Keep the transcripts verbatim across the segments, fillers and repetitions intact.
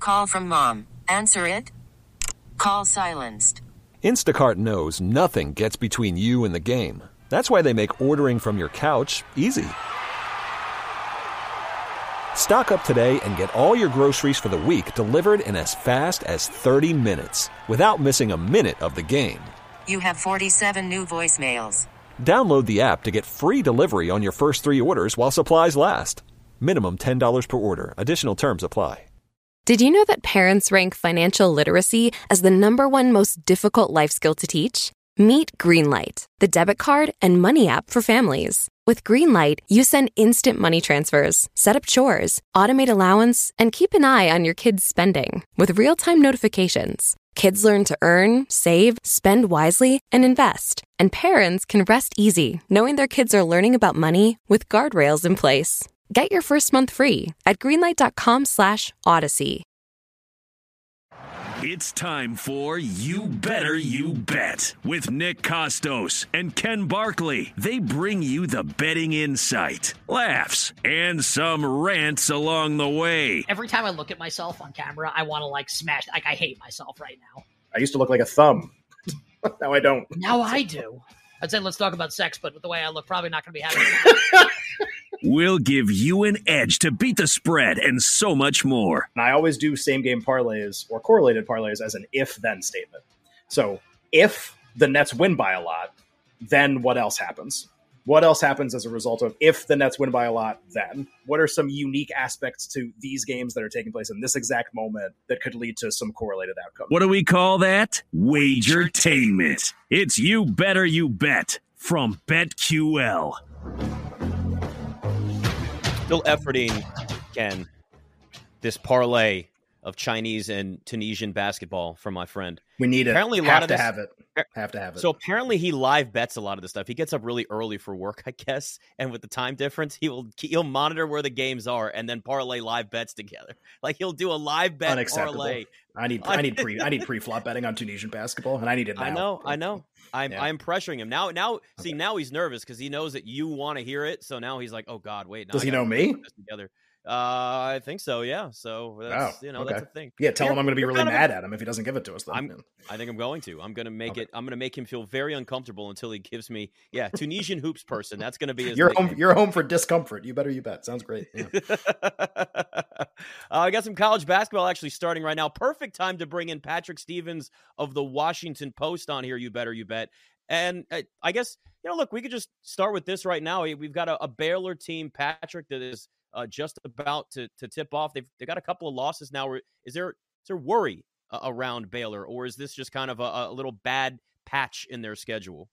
Call from mom. Answer it. Call silenced. Instacart knows nothing gets between you and the game. That's why they make ordering from your couch easy. Stock up today and get all your groceries for the week delivered in as fast as thirty minutes without missing a minute of the game. You have forty-seven new voicemails. Download the app to get free delivery on your first three orders while supplies last. Minimum ten dollars per order. Additional terms apply. Did you know that parents rank financial literacy as the number one most difficult life skill to teach? Meet Greenlight, the debit card and money app for families. With Greenlight, you send instant money transfers, set up chores, automate allowance, and keep an eye on your kids' spending with real-time notifications. Kids learn to earn, save, spend wisely, and invest. And parents can rest easy knowing their kids are learning about money with guardrails in place. Get your first month free at greenlight.com slash odyssey. It's time for You Better You Bet with Nick Costos and Ken Barkley. They bring you the betting insight, laughs, and some rants along the way. Every time I look at myself on camera, I want to like smash. Like I hate myself right now. I used to look like a thumb. Now I don't. Now I do. I'd say let's talk about sex, but with the way I look, probably not going to be having it. We'll give you an edge to beat the spread and so much more. And I always do same game parlays or correlated parlays as an if-then statement. So if the Nets win by a lot, then what else happens? What else happens as a result of if the Nets win by a lot, then? What are some unique aspects to these games that are taking place in this exact moment that could lead to some correlated outcomes? What do we call that? Wagertainment. It's You Better You Bet from BetQL. Still efforting, Ken, this parlay of Chinese and Tunisian basketball from my friend. We need it. Apparently, a have lot of to this, have it. Have to have it. So apparently he live bets a lot of this stuff. He gets up really early for work, I guess, and with the time difference, he will he'll monitor where the games are and then parlay live bets together. Like he'll do a live bet parlay. I need I need pre I need pre-flop betting on Tunisian basketball, and I need it now. I know, I know. I'm Yeah. I'm pressuring him now. Now, see, Okay. now he's nervous because he knows that you want to hear it. So now he's like, "Oh God, wait." Now Does I he gotta know me? put this Together. Uh, I think so. Yeah. So that's Oh, you know okay. that's a thing. Yeah, tell You're- him I'm going to be you're really kind of a- mad at him if he doesn't give it to us. Then. I'm, I think I'm going to. I'm going to make Okay. it. I'm going to make him feel very uncomfortable until he gives me, yeah, Tunisian hoops person. That's going to be his. You're home. nickname. You're home for discomfort. You better you bet. Sounds great. Yeah. uh, I got some college basketball actually starting right now. Perfect time to bring in Patrick Stevens of the Washington Post on here. You better you bet. And uh, I guess you know, look, we could just start with this right now. We've got a, a Baylor team, Patrick, that is. Uh, just about to, to tip off. They've they got a couple of losses now. Is there is there worry uh, around Baylor, or is this just kind of a, a little bad patch in their schedule?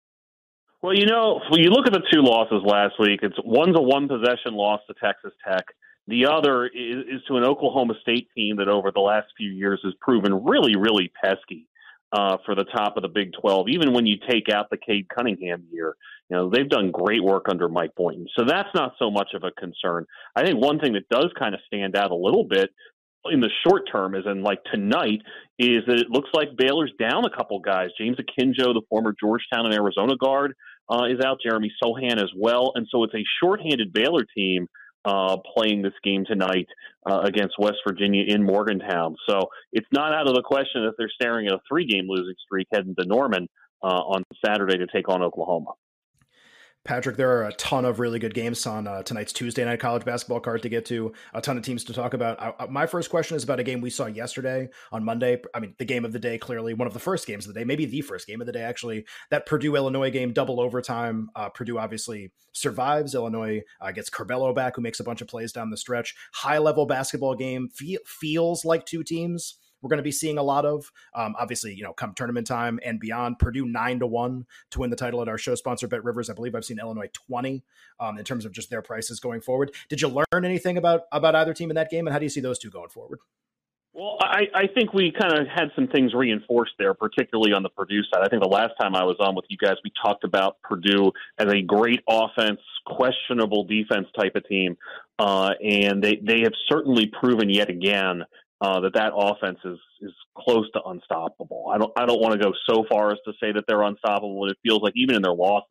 Well, you know, when you look at the two losses last week, it's one's a one possession loss to Texas Tech. The other is, is to an Oklahoma State team that over the last few years has proven really, really pesky uh, for the top of the Big twelve. Even when you take out the Cade Cunningham year, you know, they've done great work under Mike Boynton. So that's not so much of a concern. I think one thing that does kind of stand out a little bit in the short term, as in like tonight, is that it looks like Baylor's down a couple guys. James Akinjo, the former Georgetown and Arizona guard, uh, is out. Jeremy Sohan as well. And so it's a shorthanded Baylor team uh, playing this game tonight uh, against West Virginia in Morgantown. So it's not out of the question that they're staring at a three-game losing streak heading to Norman uh, on Saturday to take on Oklahoma. Patrick, there are a ton of really good games on uh, tonight's Tuesday night college basketball card to get to, a ton of teams to talk about. I, my first question is about a game we saw yesterday on Monday. I mean, the game of the day, clearly one of the first games of the day, maybe the first game of the day, actually. That Purdue-Illinois game, double overtime. Uh, Purdue obviously survives. Illinois uh, gets Curbelo back, who makes a bunch of plays down the stretch. High-level basketball game. Fe- feels like two teams we're going to be seeing a lot of, um, obviously, you know, come tournament time and beyond. Purdue nine to one to win the title at our show sponsor, Bet Rivers. I believe I've seen Illinois twenty um, in terms of just their prices going forward. Did you learn anything about about either team in that game, and how do you see those two going forward? Well, I, I think we kind of had some things reinforced there, particularly on the Purdue side. I think the last time I was on with you guys, we talked about Purdue as a great offense, questionable defense type of team, uh, and they they have certainly proven yet again Uh, that that offense is is close to unstoppable. I don't I don't want to go so far as to say that they're unstoppable, but it feels like even in their losses,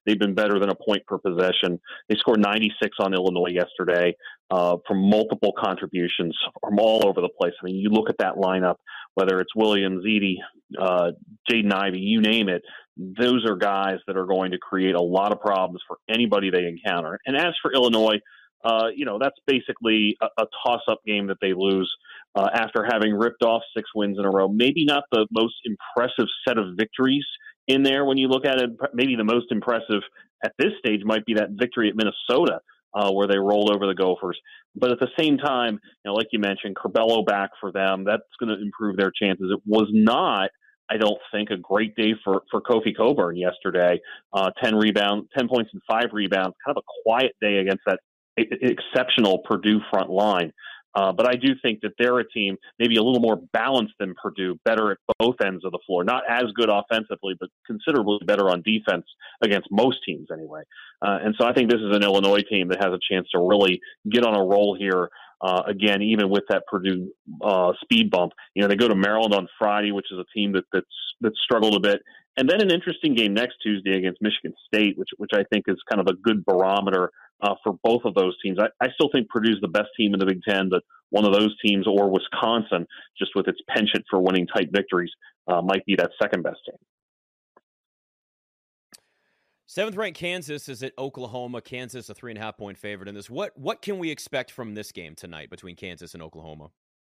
they've been better than a point per possession. They scored ninety-six on Illinois yesterday uh, from multiple contributions from all over the place. I mean, you look at that lineup, whether it's Williams, Edey, uh, Jaden Ivey, you name it, those are guys that are going to create a lot of problems for anybody they encounter. And as for Illinois, uh, you know, that's basically a, a toss-up game that they lose uh, after having ripped off six wins in a row. Maybe not the most impressive set of victories in there when you look at it. Maybe the most impressive at this stage might be that victory at Minnesota, uh, where they rolled over the Gophers. But at the same time, you know, like you mentioned, Curbelo back for them, that's going to improve their chances. It was not, I don't think, a great day for, for Kofi Cockburn yesterday. Uh, ten rebounds, ten points and five rebounds, kind of a quiet day against that exceptional Purdue front line. Uh, but I do think that they're a team maybe a little more balanced than Purdue, better at both ends of the floor. Not as good offensively, but considerably better on defense against most teams anyway. Uh, and so I think this is an Illinois team that has a chance to really get on a roll here. Uh, again, even with that Purdue uh, speed bump, you know, they go to Maryland on Friday, which is a team that that's that's struggled a bit, and then an interesting game next Tuesday against Michigan State, which which I think is kind of a good barometer uh, for both of those teams. I, I still think Purdue's the best team in the Big Ten, but one of those teams, or Wisconsin, just with its penchant for winning tight victories, uh, might be that second best team. Seventh-ranked Kansas is at Oklahoma. Kansas, a three and a half point favorite in this. What what can we expect from this game tonight between Kansas and Oklahoma?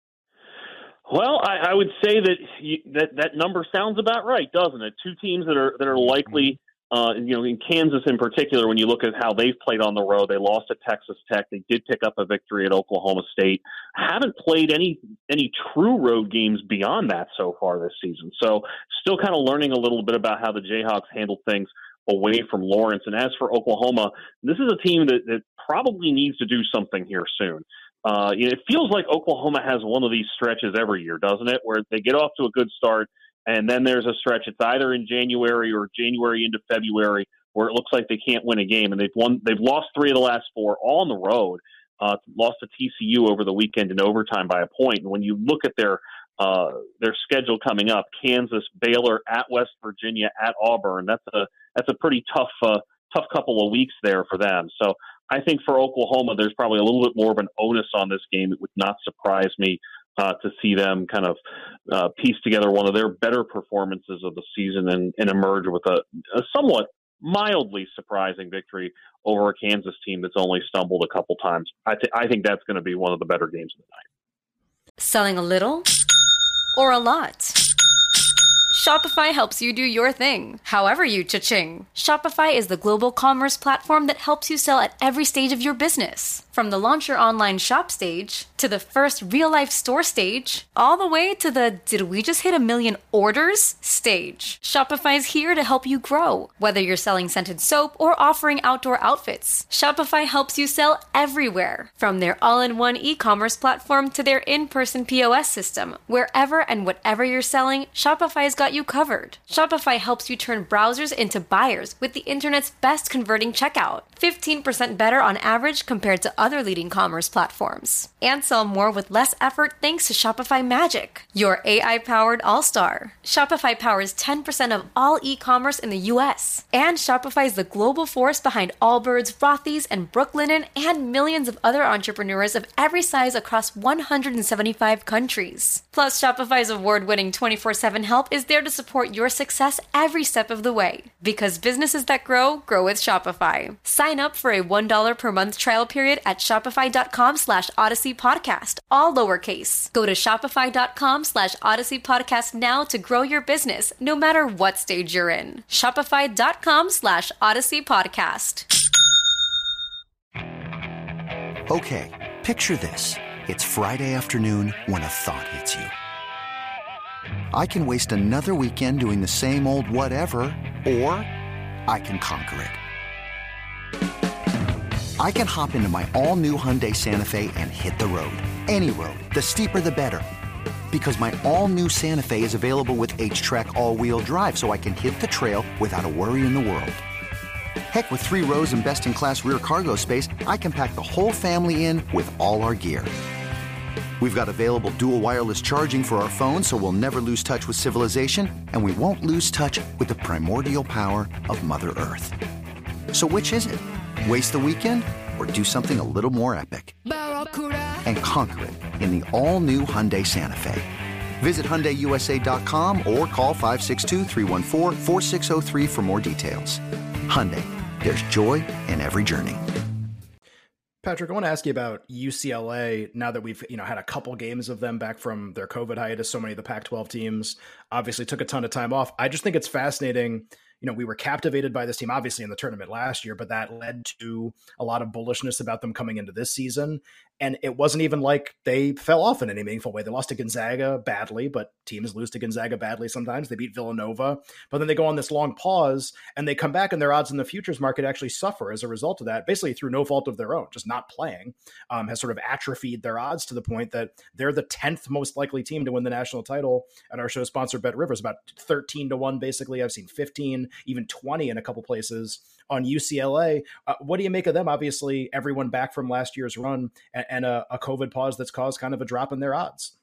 Well, I, I would say that you, that that number sounds about right, doesn't it? Two teams that are that are likely, uh, you know, in Kansas in particular. When you look at how they've played on the road, they lost at Texas Tech. They did pick up a victory at Oklahoma State. Haven't played any any true road games beyond that so far this season. So, still kind of learning a little bit about how the Jayhawks handle things away from Lawrence. And as for Oklahoma, this is a team that, that probably needs to do something here soon. Uh, you know, it feels like Oklahoma has one of these stretches every year, doesn't it? Where they get off to a good start, and then there's a stretch. It's either in January or January into February where it looks like they can't win a game, and they've won. They've lost three of the last four, all on the road. Uh, lost to T C U over the weekend in overtime by a point. And when you look at their uh, their schedule coming up, Kansas, Baylor, at West Virginia, at Auburn, that's a that's a pretty tough uh, tough couple of weeks there for them. So I think for Oklahoma, there's probably a little bit more of an onus on this game. It would not surprise me uh, to see them kind of uh, piece together one of their better performances of the season and, and emerge with a, a somewhat mildly surprising victory over a Kansas team that's only stumbled a couple times. I, th- I think that's going to be one of the better games of the night. Selling a little or a lot? Shopify helps you do your thing, however you cha-ching. Shopify is the global commerce platform that helps you sell at every stage of your business. From the launch your online shop stage, to the first real-life store stage, all the way to the did we just hit a million orders stage. Shopify's here to help you grow. Whether you're selling scented soap or offering outdoor outfits, Shopify helps you sell everywhere. From their all-in-one e-commerce platform to their in-person P O S system, wherever and whatever you're selling, Shopify's got you covered. Shopify helps you turn browsers into buyers with the internet's best converting checkout. fifteen percent better on average compared to other leading commerce platforms. And sell more with less effort thanks to Shopify Magic, your A I-powered all-star. Shopify powers ten percent of all e-commerce in the U S. And Shopify is the global force behind Allbirds, Rothy's, and Brooklinen, and millions of other entrepreneurs of every size across one hundred seventy-five countries. Plus, Shopify's award-winning twenty-four seven help is there to support your success every step of the way. Because businesses that grow, grow with Shopify. Sign up for a one dollar per month trial period at shopify.com slash Odyssey Podcast, all lowercase. Go to shopify.com slash Odyssey Podcast now to grow your business, no matter what stage you're in. Shopify.com slash Odyssey Podcast. Okay, picture this. It's Friday afternoon when a thought hits you. I can waste another weekend doing the same old whatever, or I can conquer it. I can hop into my all-new Hyundai Santa Fe and hit the road. Any road. The steeper, the better. Because my all-new Santa Fe is available with H-Track all-wheel drive, so I can hit the trail without a worry in the world. Heck, with three rows and best-in-class rear cargo space, I can pack the whole family in with all our gear. We've got available dual wireless charging for our phones, so we'll never lose touch with civilization, and we won't lose touch with the primordial power of Mother Earth. So which is it? Waste the weekend or do something a little more epic and conquer it in the all-new Hyundai Santa Fe? Visit Hyundai U S A dot com or call five six two, three one four, four six zero three for more details. Hyundai, there's joy in every journey. Patrick, I want to ask you about U C L A now that we've, you know, had a couple games of them back from their COVID hiatus. So many of the Pac twelve teams obviously took a ton of time off. I just think it's fascinating. You know, we were captivated by this team, obviously, in the tournament last year, but that led to a lot of bullishness about them coming into this season. And it wasn't even like they fell off in any meaningful way. They lost to Gonzaga badly, but teams lose to Gonzaga badly sometimes. They beat Villanova, but then they go on this long pause and they come back and their odds in the futures market actually suffer as a result of that, basically through no fault of their own. Just not playing um, has sort of atrophied their odds to the point that they're the tenth most likely team to win the national title at our show sponsor Bet Rivers, about thirteen to one, basically. I've seen fifteen, even twenty in a couple places on U C L A. Uh, what do you make of them? Obviously, everyone back from last year's run and, and a, a COVID pause that's caused kind of a drop in their odds.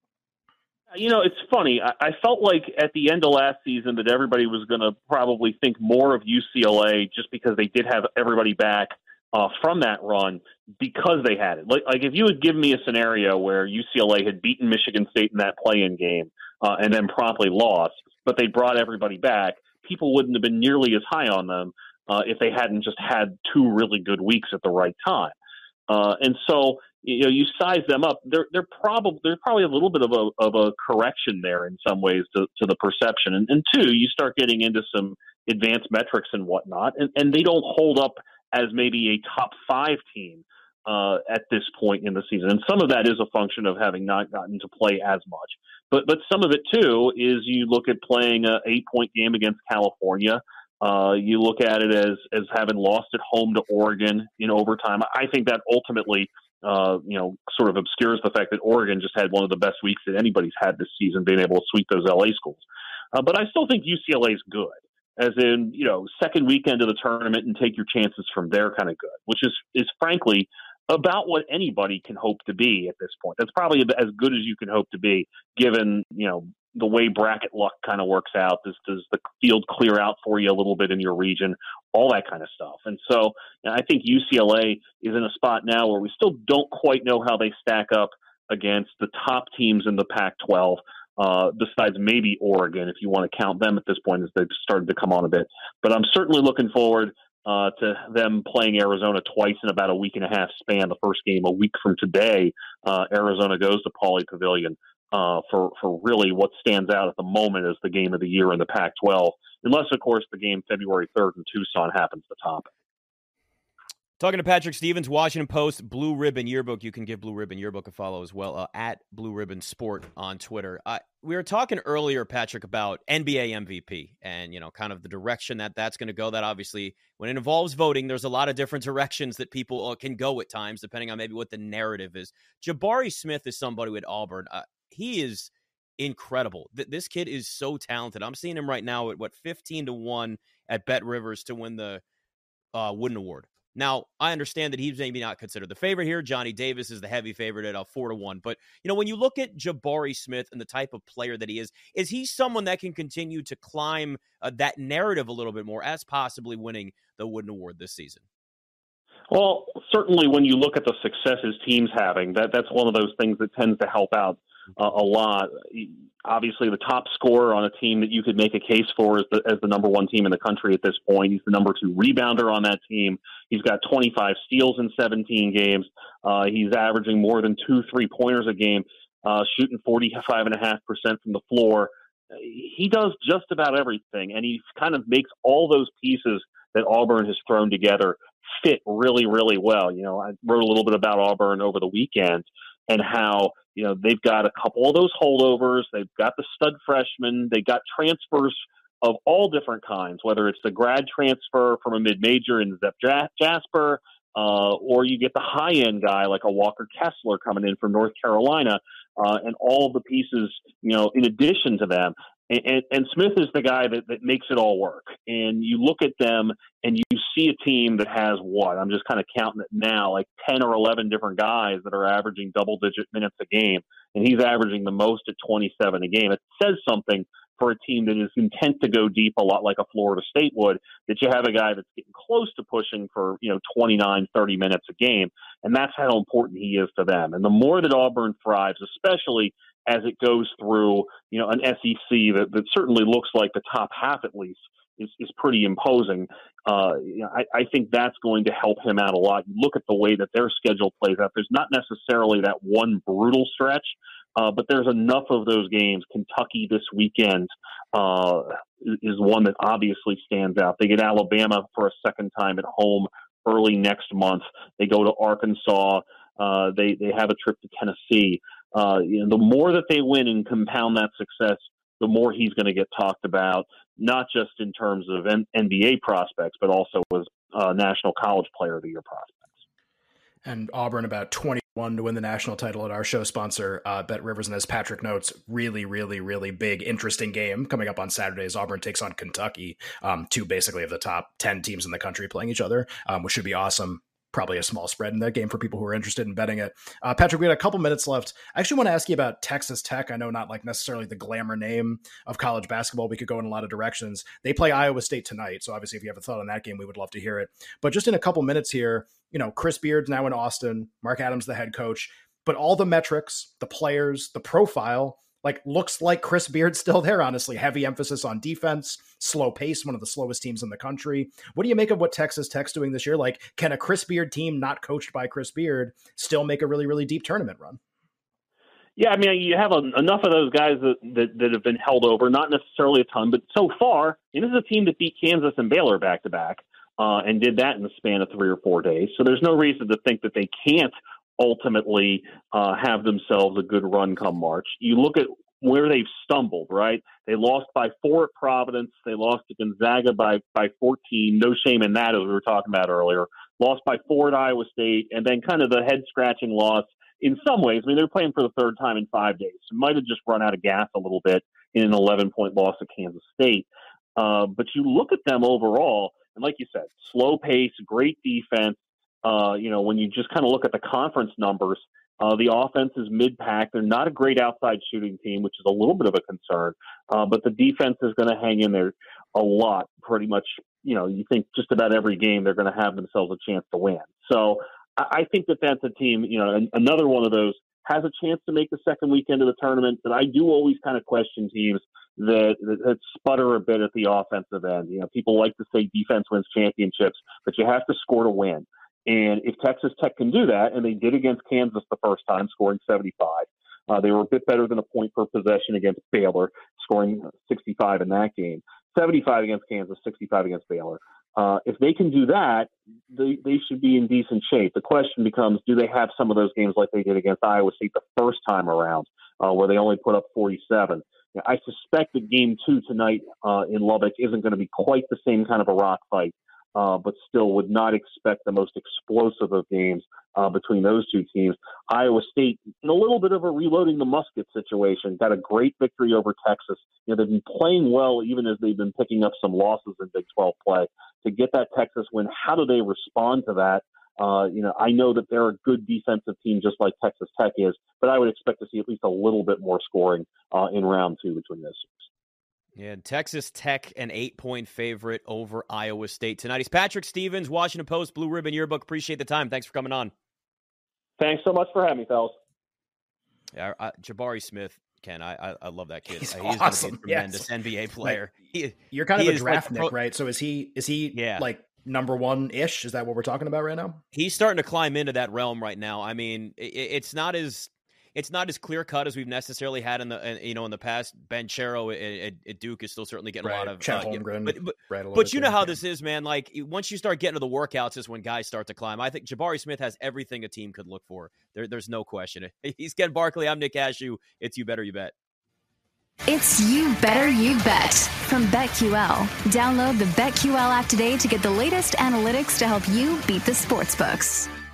You know, it's funny. I, I felt like at the end of last season that everybody was going to probably think more of U C L A just because they did have everybody back uh, from that run because they had it. Like, like if you had given me a scenario where U C L A had beaten Michigan State in that play-in game uh, and then promptly lost, but they brought everybody back, people wouldn't have been nearly as high on them uh, if they hadn't just had two really good weeks at the right time. Uh, and so, you know, you size them up. They're they're probably there's probably a little bit of a of a correction there in some ways to, to the perception. And, and two, you start getting into some advanced metrics and whatnot, and, and they don't hold up as maybe a top five team uh, at this point in the season. And some of that is a function of having not gotten to play as much. But but some of it too is you look at playing a eight point game against California. Uh, you look at it as as having lost at home to Oregon in overtime. I think that ultimately, uh, you know, sort of obscures the fact that Oregon just had one of the best weeks that anybody's had this season, being able to sweep those L A schools. Uh, but I still think U C L A is good, as in, you know, second weekend of the tournament and take your chances from there kind of good, which is is frankly about what anybody can hope to be at this point. That's probably as good as you can hope to be, given, you know, the way bracket luck kind of works out. Does, does the field clear out for you a little bit in your region? All that kind of stuff. And so you know, I think U C L A is in a spot now where we still don't quite know how they stack up against the top teams in the Pac twelve, uh, besides maybe Oregon, if you want to count them at this point, as they've started to come on a bit. But I'm certainly looking forward uh, to them playing Arizona twice in about a week and a half span. The first game a week from today, uh, Arizona goes to Pauley Pavilion. Uh, for, for really what stands out at the moment as the game of the year in the Pac twelve, unless, of course, the game February third in Tucson happens to top it. Talking to Patrick Stevens, Washington Post, Blue Ribbon Yearbook. You can give Blue Ribbon Yearbook a follow as well, uh, at Blue Ribbon Sport on Twitter. Uh, we were talking earlier, Patrick, about N B A M V P and, you know, kind of the direction that that's going to go. That obviously, when it involves voting, there's a lot of different directions that people uh, can go at times, depending on maybe what the narrative is. Jabari Smith is somebody with Auburn. Uh, He is incredible. This kid is so talented. I'm seeing him right now at, what, fifteen to one at Bet Rivers to win the uh, Wooden Award. Now, I understand that he's maybe not considered the favorite here. Johnny Davis is the heavy favorite at a four to one. But, you know, when you look at Jabari Smith and the type of player that he is, is he someone that can continue to climb uh, that narrative a little bit more as possibly winning the Wooden Award this season? Well, certainly when you look at the success his team's having, that that's one of those things that tends to help out uh, a lot. Obviously, the top scorer on a team that you could make a case for is the, as the number one team in the country at this point. He's the number two rebounder on that team. He's got twenty-five steals in seventeen games. Uh, he's averaging more than two three-pointers a game, uh, shooting forty-five point five percent from the floor. He does just about everything, and he kind of makes all those pieces that Auburn has thrown together fit really, really well. You know, I wrote a little bit about Auburn over the weekend and how, you know, they've got a couple of those holdovers. They've got the stud freshmen. They got transfers of all different kinds, whether it's the grad transfer from a mid-major in Zep Jasper, uh, or you get the high-end guy like a Walker Kessler coming in from North Carolina, uh, and all the pieces, you know, in addition to them. And, and, and Smith is the guy that, that makes it all work. And you look at them and you see a team that has what? I'm just kind of counting it now, like ten or eleven different guys that are averaging double-digit minutes a game. And he's averaging the most at twenty-seven a game. It says something for a team that is intent to go deep, a lot like a Florida State would, that you have a guy that's getting close to pushing for, you know, twenty-nine, thirty minutes a game. And that's how important he is to them. And the more that Auburn thrives, especially as it goes through, you know, an S E C that, that certainly looks like the top half at least is, is pretty imposing. Uh, you know, I, I think that's going to help him out a lot. You look at the way that their schedule plays out. There's not necessarily that one brutal stretch, uh, but there's enough of those games. Kentucky this weekend uh, is one that obviously stands out. They get Alabama for a second time at home early next month. They go to Arkansas. Uh, they, they have a trip to Tennessee. Uh, you know, the more that they win and compound that success, the more he's going to get talked about, not just in terms of N- NBA prospects, but also as uh, National College Player of the Year prospects. And Auburn about twenty-one to win the national title at our show sponsor, uh, Bet Rivers. And as Patrick notes, really, really, really big, interesting game coming up on Saturday as Auburn takes on Kentucky, um, two basically of the top ten teams in the country playing each other, um, which should be awesome. Probably a small spread in that game for people who are interested in betting it. Uh, Patrick, we had a couple minutes left. I actually want to ask you about Texas Tech. I know not like necessarily the glamour name of college basketball. We could go in a lot of directions. They play Iowa State tonight. So obviously if you have a thought on that game, we would love to hear it. But just in a couple minutes here, you know, Chris Beard's now in Austin, Mark Adams, the head coach, but all the metrics, the players, the profile, like looks like Chris Beard's still there, honestly. Heavy emphasis on defense, slow pace, one of the slowest teams in the country. What do you make of what Texas Tech's doing this year? Like, can a Chris Beard team not coached by Chris Beard still make a really, really deep tournament run? Yeah, I mean, you have a, enough of those guys that, that, that have been held over, not necessarily a ton, but so far, it is a team that beat Kansas and Baylor back-to-back uh, and did that in the span of three or four days. So there's no reason to think that they can't ultimately uh, have themselves a good run come March. You look at where they've stumbled, right? They lost by four at Providence. They lost to Gonzaga by, by fourteen. No shame in that, as we were talking about earlier. Lost by four at Iowa State, and then kind of the head-scratching loss in some ways. I mean, they're playing for the third time in five days. So might have just run out of gas a little bit in an eleven-point loss at Kansas State. Uh, but you look at them overall, and like you said, slow pace, great defense. Uh, you know, when you just kind of look at the conference numbers, uh, the offense is mid-pack. They're not a great outside shooting team, which is a little bit of a concern. Uh, but the defense is going to hang in there a lot, pretty much. You know, you think just about every game they're going to have themselves a chance to win. So I, I think that that's a team, you know, an, another one of those has a chance to make the second weekend of the tournament. But I do always kind of question teams that, that, that sputter a bit at the offensive end. You know, people like to say defense wins championships, but you have to score to win. And if Texas Tech can do that, and they did against Kansas the first time, scoring seventy-five, uh, they were a bit better than a point per possession against Baylor, scoring sixty-five in that game. seventy-five against Kansas, sixty-five against Baylor. Uh, if they can do that, they, they should be in decent shape. The question becomes, do they have some of those games like they did against Iowa State the first time around, uh, where they only put up forty-seven? Now, I suspect that game two tonight uh, in Lubbock isn't going to be quite the same kind of a rock fight. Uh, but still would not expect the most explosive of games uh, between those two teams. Iowa State, in a little bit of a reloading the musket situation, got a great victory over Texas. You know, they've been playing well even as they've been picking up some losses in Big twelve play. To get that Texas win, how do they respond to that? Uh, you know, I know that they're a good defensive team just like Texas Tech is, but I would expect to see at least a little bit more scoring uh, in round two between those teams. Yeah, Texas Tech, an eight-point favorite over Iowa State tonight. He's Patrick Stevens, Washington Post, Blue Ribbon Yearbook. Appreciate the time. Thanks for coming on. Thanks so much for having me, fellas. Yeah, uh, Jabari Smith, Ken, I, I I love that kid. He's, he's awesome. going to be a tremendous yes. N B A player. Like, he, you're kind of a draft like, Nick, right? So is he? Is he yeah. like number one-ish? Is that what we're talking about right now? He's starting to climb into that realm right now. I mean, it, it's not as it's not as clear cut as we've necessarily had in the you know in the past. Ben Chero at, at Duke is still certainly getting right. a lot of Chet uh, Holmgren, but but, right but you know how yeah. this is, man. Like once you start getting to the workouts, is when guys start to climb. I think Jabari Smith has everything a team could look for. There, there's no question. He's Ken Barkley. I'm Nick Cashew. It's You Better You Bet. It's You Better You Bet from BetQL. Download the BetQL app today to get the latest analytics to help you beat the sportsbooks.